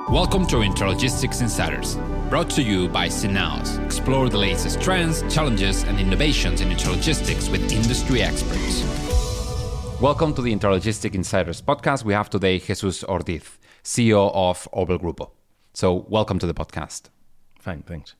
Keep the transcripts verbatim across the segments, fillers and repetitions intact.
Welcome to Intralogistics Insiders, brought to you by Synaos. Explore the latest trends, challenges, and innovations in intralogistics with industry experts. Welcome to the Intralogistics Insiders podcast. We have today Jesus Ortiz, C E O of Orbel Grupo. So welcome to the podcast. Fine, thanks.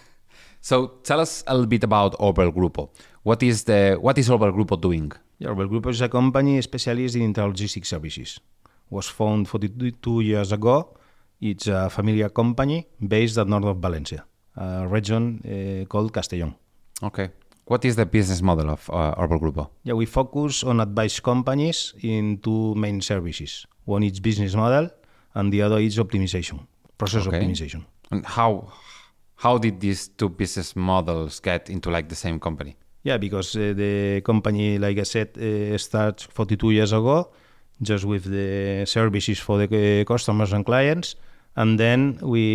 So tell us a little bit about Orbel Grupo. What is the what is Orbel Grupo doing? Yeah, Orbel Grupo is a company specialist in intralogistics services. Was founded forty-two years ago. It's a familiar company based at north of Valencia, a region uh, called Castellón. Okay. What is the business model of uh, Orbel Grupo? Yeah, we focus on advice companies in two main services. One is business model, and the other is optimization, process okay. optimization. And how how did these two business models get into like the same company? Yeah, because uh, the company, like I said, uh, starts forty-two years ago, just with the services for the uh, customers and clients. And then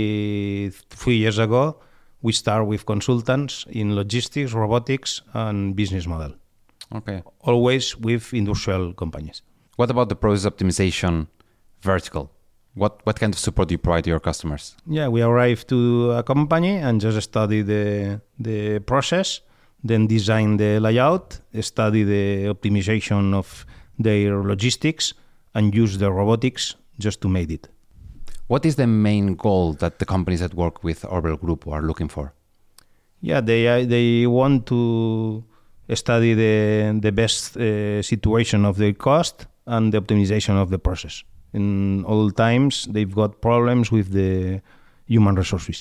we, three years ago, we start with consultants in logistics, robotics, and business model. Okay. Always with industrial companies. What about the process optimization vertical? What what kind of support do you provide to your customers? Yeah, we arrive to a company and just study the the process, then design the layout, study the optimization of their logistics, and use the robotics just to make it. What is the main goal that the companies that work with Orbel Group are looking for? Yeah, they uh, they want to study the the best uh, situation of their cost and the optimization of the process. In all times, they've got problems with the human resources.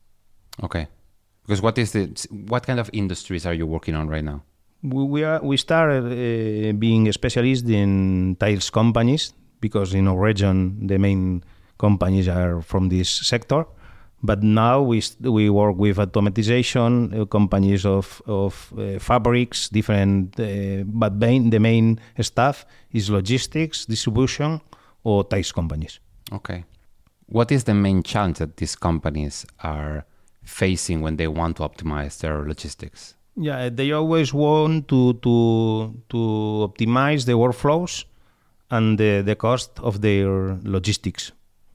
Okay, because what is the what kind of industries are you working on right now? We we, are, we started uh, being a specialist in tiles companies because in our region the main companies are from this sector, but now we we work with automatization uh, companies of of uh, fabrics, different. Uh, but main, the main stuff is logistics, distribution, or tiles companies. Okay, what is the main challenge that these companies are facing when they want to optimize their logistics? Yeah, they always want to to to optimize the workflows and the, the cost of their logistics.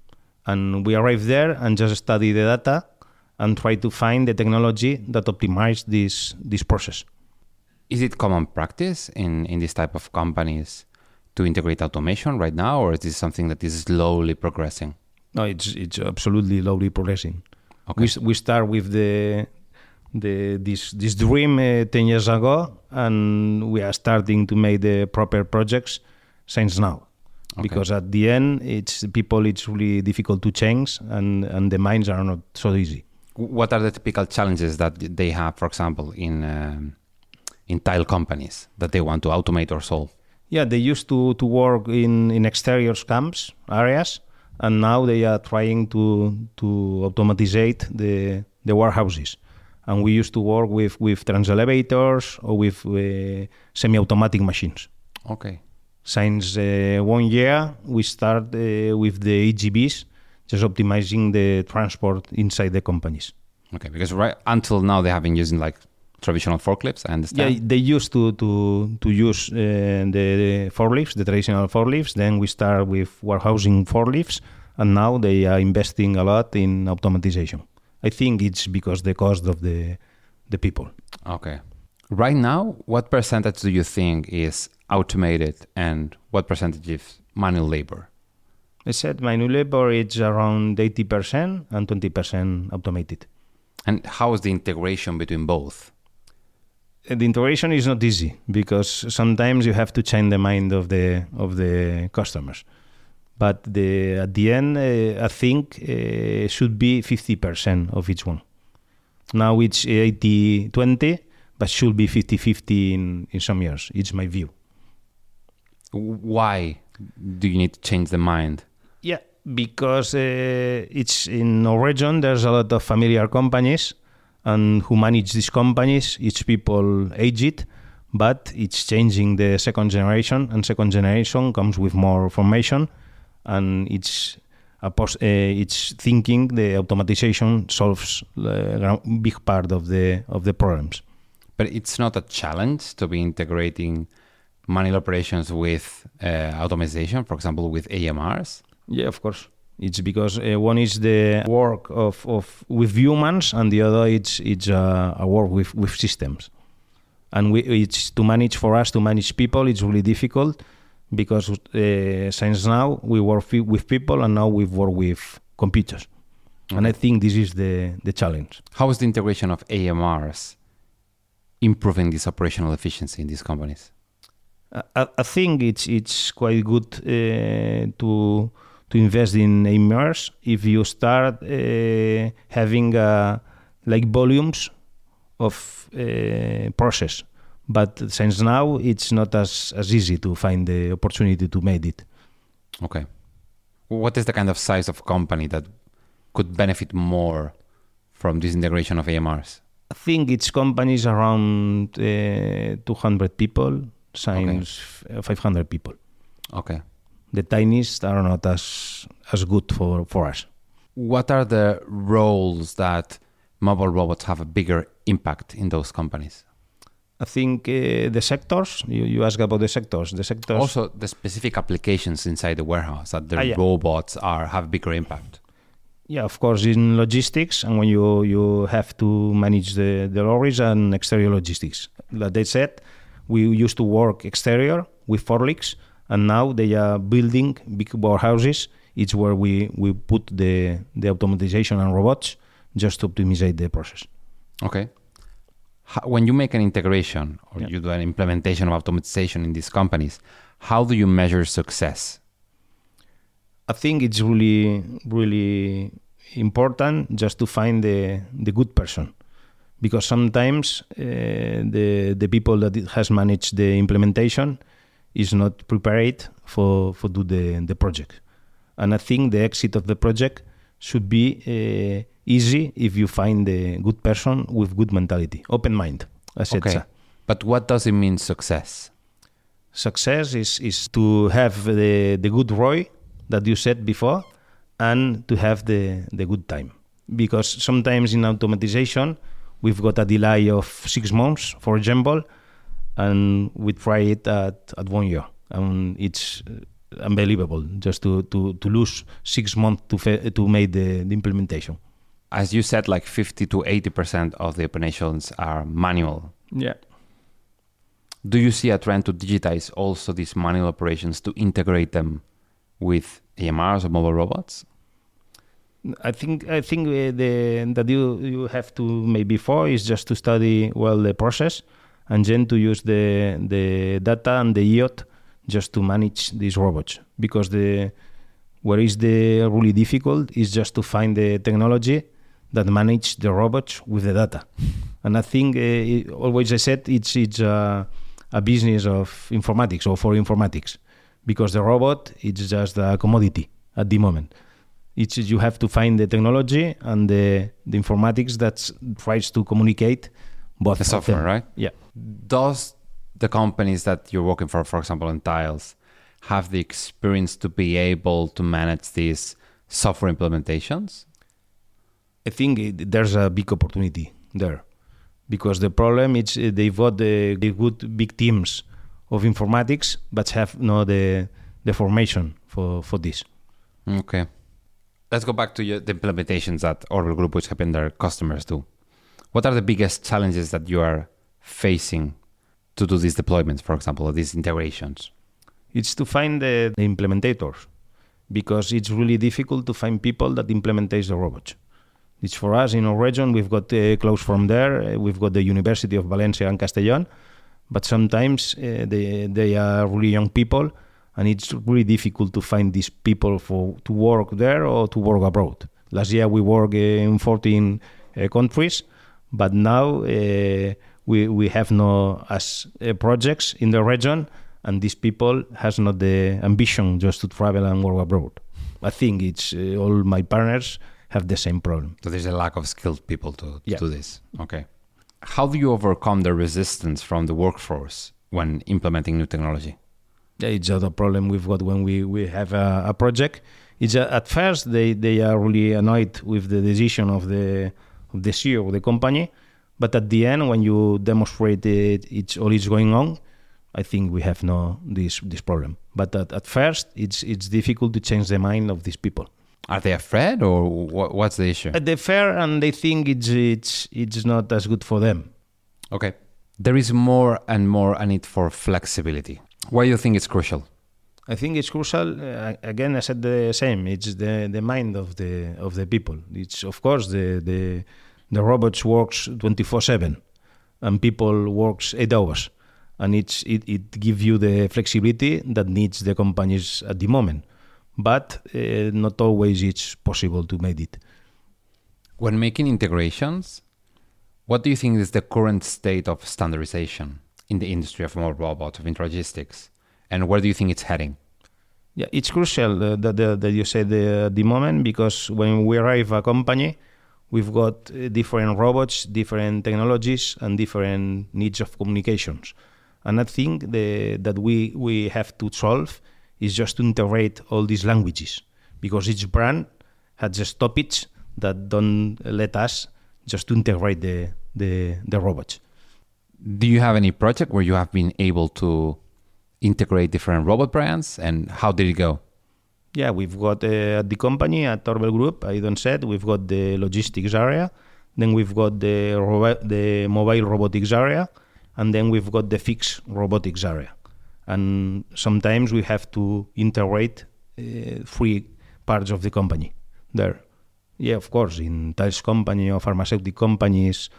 And we arrive there and just study the data and try to find the technology that optimizes this this process. Is it common practice in, in this type of companies to integrate automation right now, or is this something that is slowly progressing? No, it's it's absolutely slowly progressing. Okay. We we start with the the this this dream uh, ten years ago, and we are starting to make the proper projects since now. Okay. Because at the end, it's people. It's really difficult to change, and, and the minds are not so easy. What are the typical challenges that they have, for example, in um, in tile companies that they want to automate or solve? Yeah, they used to, to work in, in exterior camps areas, and now they are trying to to automatize the the warehouses. And we used to work with with trans-elevators or with uh, semi-automatic machines. Okay. Since uh, one year, we start uh, with the A G Vs, just optimizing the transport inside the companies. Okay, because right until now they have been using like traditional forklifts, I understand. Yeah, they used to to to use uh, the, the forklifts, the traditional forklifts. Then we start with warehousing forklifts, and now they are investing a lot in automatization. I think it's because the cost of the the people. Okay. Right now, what percentage do you think is automated and what percentage is manual labor? I said manual labor is around eighty percent and twenty percent automated. And how is the integration between both? The integration is not easy because sometimes you have to change the mind of the of the customers. But the, at the end, uh, I think uh, should be fifty percent of each one. Now it's eighty twenty, but should be fifty-fifty in, in some years. It's my view. Why do you need to change the mind? Yeah, because uh, it's in our region, there's a lot of familiar companies, and who manage these companies, each people age it, but it's changing the second generation, and second generation comes with more information, and it's a pos- uh, it's thinking the automatization solves a big part of the of the problems. But it's not a challenge to be integrating manual operations with uh, automation, for example, with A M Rs? Yeah, of course. It's because uh, one is the work of, of with humans, and the other it's it's uh, a work with, with systems. And we, it's to manage for us to manage people. It's really difficult because uh, since now we work f- with people, and now we work with computers. Okay. And I think this is the the challenge. How is the integration of A M Rs improving this operational efficiency in these companies? I, I think it's it's quite good uh, to to invest in A M Rs if you start uh, having uh, like volumes of uh, process. But since now it's not as, as easy to find the opportunity to make it. Okay. What is the kind of size of company that could benefit more from this integration of A M Rs? I think it's companies around uh, two hundred people, since okay. five hundred people. Okay. The tiniest are not as as good for, for us. What are the roles that mobile robots have a bigger impact in those companies? I think uh, the sectors, you, you ask about the sectors. The sectors. Also, the specific applications inside the warehouse that the ah, yeah. robots are have bigger impact. Yeah, of course, in logistics, and when you, you have to manage the, the lorries and exterior logistics. Like they said, we used to work exterior with forklifts, and now they are building big warehouses. It's where we, we put the, the automatization and robots just to optimize the process. Okay. How, when you make an integration or yeah. you do an implementation of automatization in these companies, how do you measure success? I think it's really, really important just to find the, the good person. Because sometimes uh, the the people that has managed the implementation is not prepared for, for do the, the project. And I think the exit of the project should be uh, easy if you find the good person with good mentality, open mind. Okay. But what does it mean success? Success is, is to have the, the good R O I that you said before, and to have the, the good time. Because sometimes in automatization, we've got a delay of six months, for example, and we try it at, at one year. And it's unbelievable just to, to, to lose six months to fa- to make the, the implementation. As you said, like fifty to eighty percent of the operations are manual. Yeah. Do you see a trend to digitize also these manual operations to integrate them with A M Rs or mobile robots? I think I think uh, the that you you have to make before is just to study well the process, and then to use the the data and the I O T just to manage these robots. Because the where is the really difficult is just to find the technology that manage the robots with the data. And I think uh, it, always I said it's it's uh, a business of informatics or for informatics. Because the robot, it's just a commodity at the moment. It's you have to find the technology and the, the informatics that tries to communicate both the software, them. Right? Yeah. Does the companies that you're working for, for example, in Tiles, have the experience to be able to manage these software implementations? I think it, there's a big opportunity there. Because the problem is uh, they've got the, the good big teams of informatics, but have no the the formation for, for this. Okay. Let's go back to your, the implementations that Orbel Group is helping their customers do. What are the biggest challenges that you are facing to do these deployments, for example, or these integrations? It's to find the, the implementators, because it's really difficult to find people that implement the robots. It's for us in our region, we've got uh, close from there, uh, we've got the University of Valencia and Castellón, but sometimes uh, they they are really young people, and it's really difficult to find these people for to work there or to work abroad. Last year we worked in fourteen uh, countries, but now uh, we we have no as uh, projects in the region, and these people has not the ambition just to travel and work abroad. I think it's uh, all my partners have the same problem. So there's a lack of skilled people to, to yeah. do this. Okay. How do you overcome the resistance from the workforce when implementing new technology? Yeah, it's other problem we've got when we, we have a, a project. It's a, at first they, they are really annoyed with the decision of the of the C E O of the company, but at the end when you demonstrate it, it's all is going on, I think we have no this this problem. But at, at first it's it's difficult to change the mind of these people. Are they afraid, or wh- what's the issue? They're fair, and they think it's it's it's not as good for them. Okay. There is more and more a need for flexibility. Why do you think it's crucial? I think it's crucial. Uh, again, I said the same. It's the, the mind of the of the people. It's of course the the the robots works twenty-four seven, and people works eight hours, and it's it it gives you the flexibility that needs the companies at the moment, but uh, not always it's possible to make it. When making integrations, what do you think is the current state of standardization in the industry of mobile robots, of intralogistics, and where do you think it's heading? Yeah, it's crucial uh, that, that, that you said uh, the moment, because when we arrive a company, we've got uh, different robots, different technologies, and different needs of communications. And I think the, that we, we have to solve is just to integrate all these languages, because each brand has just topics that don't let us just to integrate the, the, the robots. Do you have any project where you have been able to integrate different robot brands, and how did it go? Yeah, we've got uh, at the company, at Torbel Group, I don't said, we've got the logistics area, then we've got the ro- the mobile robotics area, and then we've got the fixed robotics area. And sometimes we have to integrate uh, three parts of the company there. Yeah, of course, in tiles company or pharmaceutical companies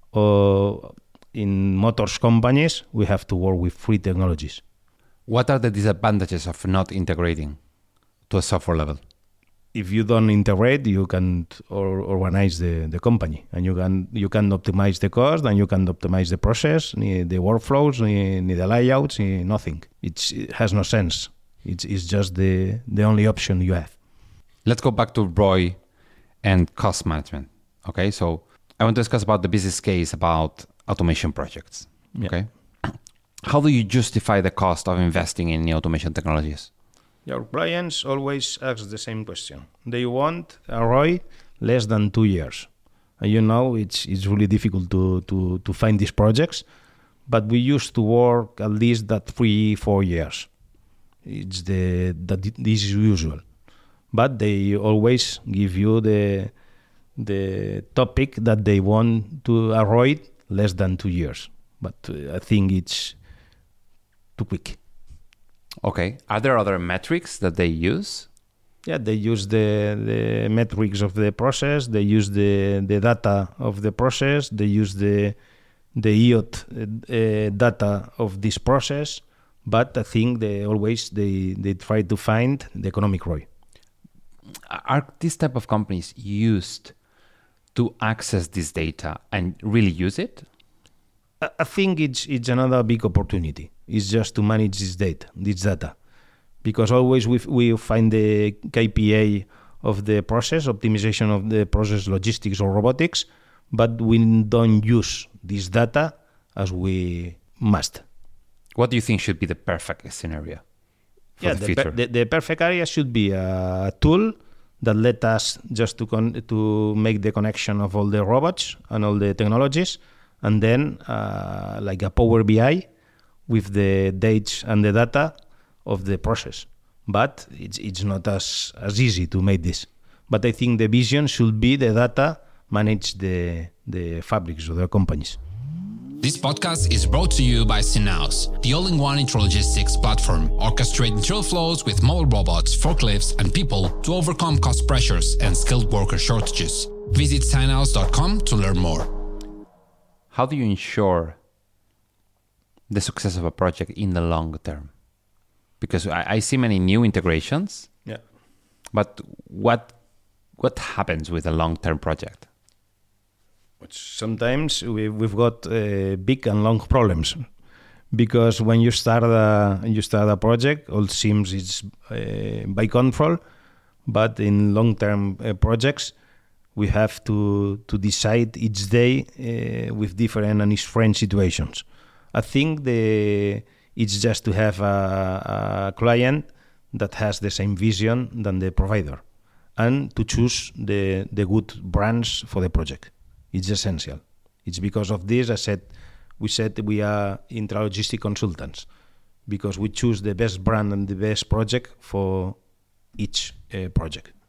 or in motors companies, we have to work with three technologies. What are the disadvantages of not integrating to a software level? If you don't integrate, you can't or, organize the, the company, and you can you can optimize the cost, and you can optimize the process, ni the workflows, ni, ni the layouts, ni nothing. It's, it has no sense. It's, it's just the, the only option you have. Let's go back to R O I and cost management. Okay, so I want to discuss about the business case about automation projects. Yeah. Okay, how do you justify the cost of investing in new automation technologies? Your clients always ask the same question. They want a R O I less than two years. And you know, it's it's really difficult to, to, to find these projects, but we used to work at least that three, four years. It's the that this is usual. But they always give you the the topic that they want to avoid less than two years. But uh, I think it's too quick. Okay. Are there other metrics that they use? Yeah, they use the, the metrics of the process. They use the, the data of the process. They use the the I O T uh, data of this process. But I think they always they, they try to find the economic R O I. Are these type of companies used to access this data and really use it? I think it's it's another big opportunity. It's just to manage this data, this data, because always we we find the K P I of the process, optimization of the process, logistics or robotics, but we don't use this data as we must. What do you think should be the perfect scenario for yeah, the, the future? Per, the, the perfect area should be a tool that let us just to con- to make the connection of all the robots and all the technologies, and then uh, like a Power B I with the dates and the data of the process. But it's it's not as, as easy to make this. But I think the vision should be the data manage the the fabrics of the companies. This podcast is brought to you by Synaos, the all-in-one intralogistics platform, orchestrating trail flows with mobile robots, forklifts, and people to overcome cost pressures and skilled worker shortages. Visit synaos dot com to learn more. How do you ensure the success of a project in the long term? Because I, I see many new integrations. Yeah. But what what happens with a long-term project? Sometimes we, we've got uh, big and long problems, because when you start a you start a project, all seems it's uh, by control, but in long-term uh, projects, we have to to decide each day uh, with different and strange situations. I think the it's just to have a, a client that has the same vision than the provider, and to choose the the good brands for the project. It's essential. It's because of this I said we said we are intralogistic consultants, because we choose the best brand and the best project for each uh, project.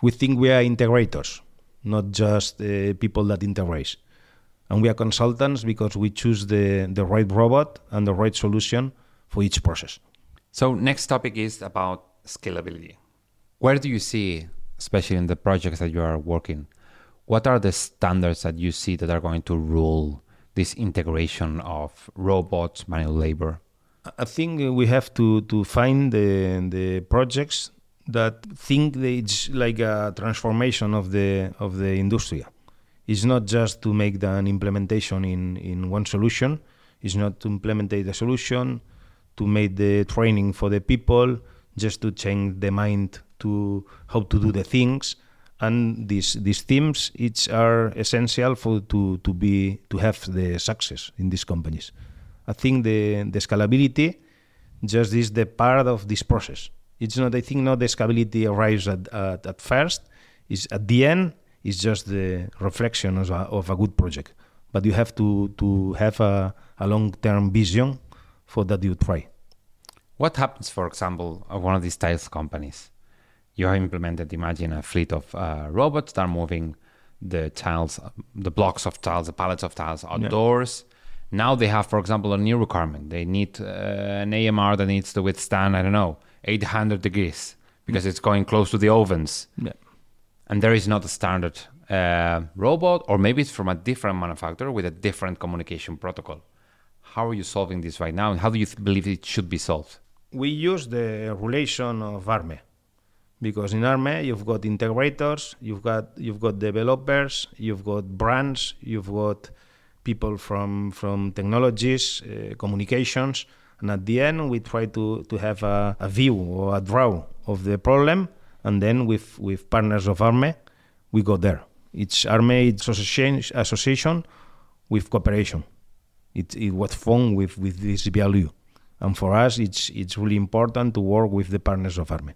We think we are integrators, not just uh, people that integrate. And we are consultants because we choose the, the right robot and the right solution for each process. So next topic is about scalability. Where do you see, especially in the projects that you are working, what are the standards that you see that are going to rule this integration of robots, manual labor? I think we have to, to find the, the projects that think that it's like a transformation of the of the industry. It's not just to make an implementation in, in one solution. It's not to implement the solution, to make the training for the people, just to change the mind to how to do the things. And these these themes, each are essential for to to be to have the success in these companies. I think the the scalability just is the part of this process. It's not. I think not the scalability arrives at at, at first. Is at the end. It's just the reflection of a, of a good project. But you have to to have a, a long term vision for that you try. What happens, for example, of one of these tiles companies? You have implemented, imagine, a fleet of uh, robots that are moving the tiles, the blocks of tiles, the pallets of tiles outdoors. Yeah. Now they have, for example, a new requirement. They need uh, an A M R that needs to withstand, I don't know, eight hundred degrees because it's going close to the ovens. Yeah. And there is not a standard uh, robot, or maybe it's from a different manufacturer with a different communication protocol. How are you solving this right now, and how do you th- believe it should be solved? We use the relation of ARME. Because in ARME, you've got integrators, you've got you've got developers, you've got brands, you've got people from from technologies, uh, communications, and at the end, we try to, to have a, a view or a draw of the problem, and then with, with partners of ARME, we go there. It's ARME, it's association, association with cooperation. It it was formed with, with this value, and for us, it's it's really important to work with the partners of ARME.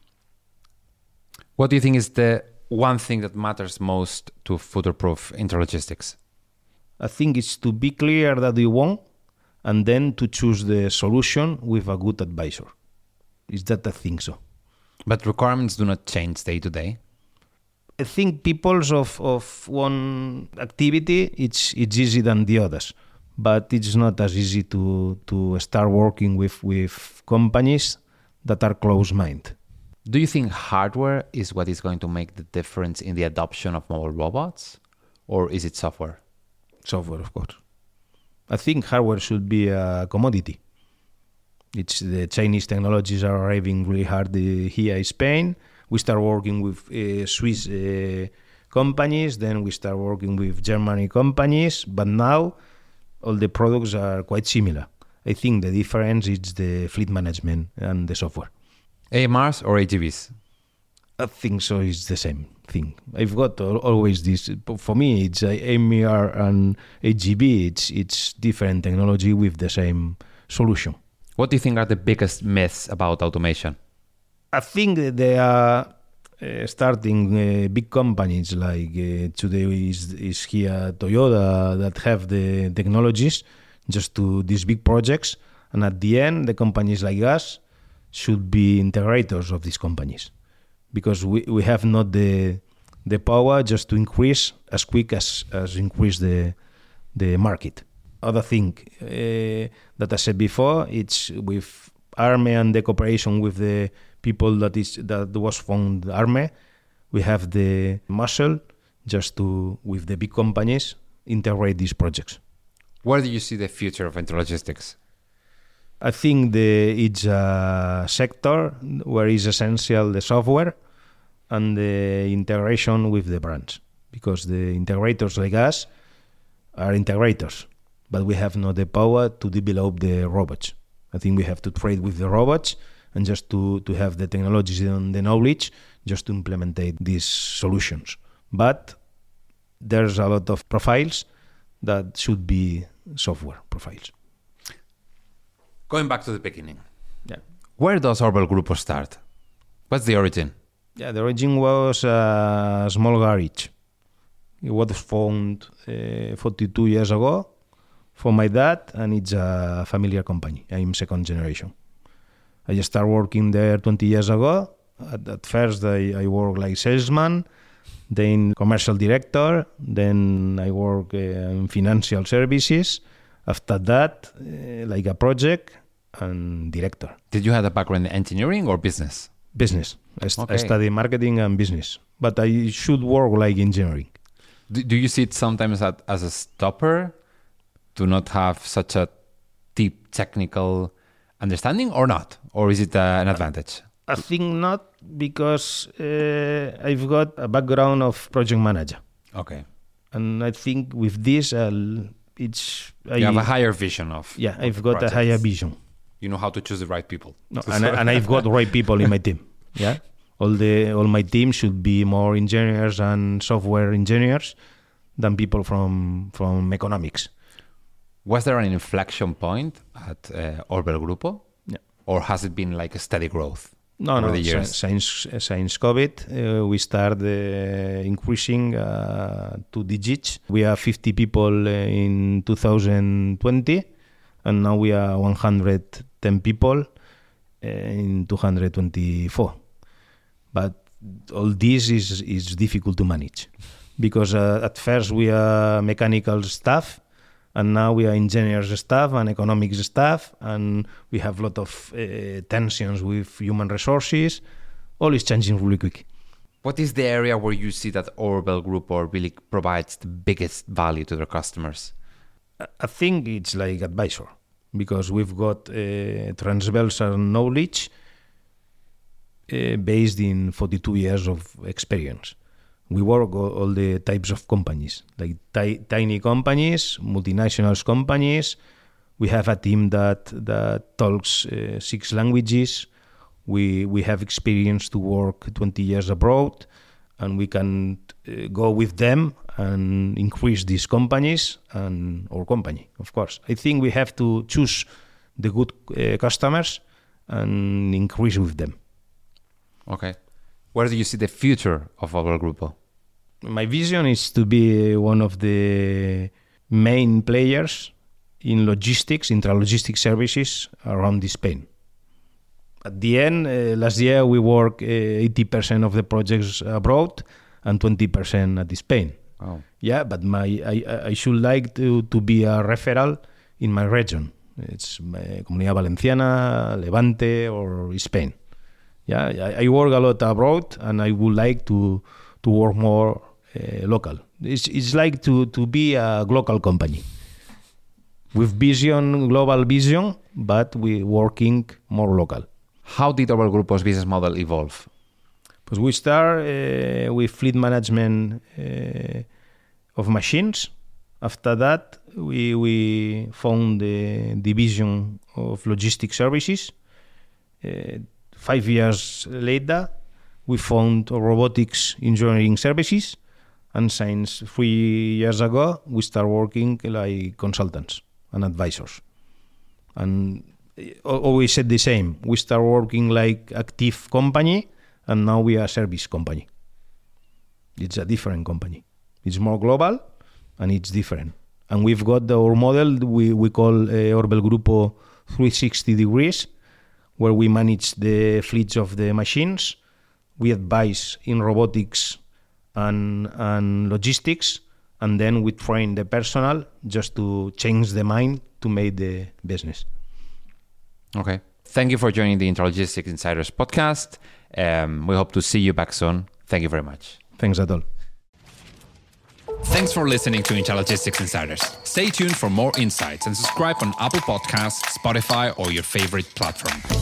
What do you think is the one thing that matters most to future-proof intralogistics? I think it's to be clear that you want, and then to choose the solution with a good advisor. Is that I think so. But requirements do not change day to day. I think people's of, of one activity, it's it's easy than the others. But it's not as easy to, to start working with, with companies that are close-minded. Do you think hardware is what is going to make the difference in the adoption of mobile robots? Or is it software? Software, of course. I think hardware should be a commodity. It's the Chinese technologies are arriving really hard here in Spain. We start working with uh, Swiss uh, companies, then we start working with Germany companies, but now all the products are quite similar. I think the difference is the fleet management and the software. A M Rs or A G Vs? I think so. It's the same thing. I've got always this. For me, it's A M R and A G V. It's it's different technology with the same solution. What do you think are the biggest myths about automation? I think they are uh, starting uh, big companies like uh, today is is here Toyota that have the technologies just to these big projects, and at the end, the companies like us should be integrators of these companies, because we, we have not the the power just to increase as quick as, as increase the the market. Other thing uh, that I said before, it's with ARME and the cooperation with the people that is that was found ARME, we have the muscle just to, with the big companies, integrate these projects. Where do you see the future of intralogistics? I think the, it's a sector where it's essential the software and the integration with the brands, because the integrators like us are integrators, but we have not the power to develop the robots. I think we have to trade with the robots and just to, to have the technologies and the knowledge just to implement these solutions. But there's a lot of profiles that should be software profiles. Going back to the beginning, yeah. Where does Orbel Grupo start? What's the origin? Yeah, the origin was a small garage. It was founded uh, forty-two years ago for my dad, and it's a familiar company. I'm second generation. I just started working there twenty years ago, At, at first, I, I work like salesman, then commercial director, then I work uh, in financial services. After that, uh, like a project and director. Did you have a background in engineering or business? Business. I, st- Okay. I study marketing and business, but I should work like engineering. Do, do you see it sometimes at, as a stopper to not have such a deep technical understanding or not? Or is it uh, an advantage? I think not, because uh, I've got a background of project manager. Okay. And I think with this, I'll, it's... I, You have a higher vision of Yeah, of I've the got projects. a higher vision. You know how to choose the right people. No, and, I, and I've got the right people in my team. Yeah, all the all my team should be more engineers and software engineers than people from from economics. Was there an inflection point at uh, Orbel Grupo? Yeah. Or has it been like a steady growth No, over no. the years? Since since COVID, uh, we started uh, increasing uh, two digits. We are fifty people uh, in two thousand twenty, and now we are one hundred ten people uh, in two thousand twenty-four. But all this is is difficult to manage, because uh, at first we are mechanical staff, and now we are engineers staff and economics staff, and we have a lot of uh, tensions with human resources. All is changing really quick. What is the area where you see that Orbel Grupo really provides the biggest value to their customers? I- I think it's like advisor, because we've got uh, transversal knowledge uh, based in forty-two years of experience. We work all, all the types of companies, like ti- tiny companies, multinational companies. We have a team that that talks uh, six languages. We we have experience to work twenty years abroad, and we can uh, go with them and increase these companies and our company, of course. I think we have to choose the good uh, customers and increase with them. Okay. Where do you see the future of Orbel Grupo? My vision is to be one of the main players in logistics, intralogistics services around Spain. At the end, uh, last year we worked uh, eighty percent of the projects abroad and twenty percent at Spain. Wow. Yeah, but my I, I should like to, to be a referral in my region. It's uh, Comunidad Valenciana, Levante, or Spain. Yeah, I, I work a lot abroad, and I would like to to work more uh, local. It's it's like to to be a local company with vision, global vision, but we working more local. How did Orbel Grupo's business model evolve? Because we start uh, with fleet management uh, of machines. After that, we we found the division of logistic services. Uh, five years later, we found robotics engineering services, and since three years ago, we start working like consultants and advisors. And always said the same. We start working like active company, and now we are a service company. It's a different company. It's more global, and it's different. And we've got the, our model we, we call uh, Orbel Grupo three sixty degrees, where we manage the fleets of the machines. We advise in robotics and, and logistics, and then we train the personnel just to change the mind to make the business. Okay. Thank you for joining the Intralogistics Insiders podcast. Um, we hope to see you back soon. Thank you very much. Thanks at all. Thanks for listening to Intralogistics Insiders. Stay tuned for more insights and subscribe on Apple Podcasts, Spotify, or your favorite platform.